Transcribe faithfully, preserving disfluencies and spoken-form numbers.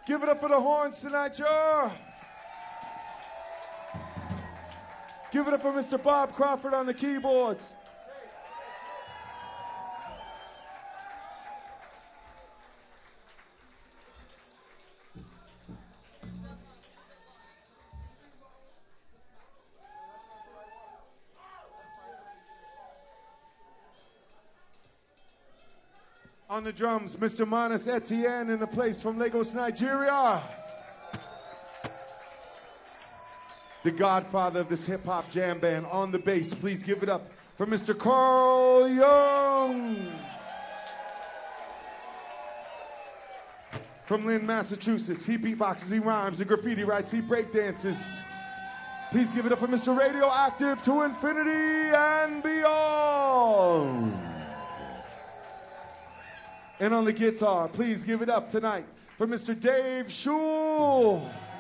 Give it up for the horns tonight, y'all. Give it up for Mister Bob Crawford on the keyboards. On the drums, Mister Manas Etienne in the place from Lagos, Nigeria. The godfather of this hip-hop jam band. On the bass, please give it up for Mister Carl Young. From Lynn, Massachusetts, he beatboxes, he rhymes, and graffiti writes, he breakdances. Please give it up for Mister Radioactive to infinity and beyond. And on the guitar, please give it up tonight for Mister Dave Schul.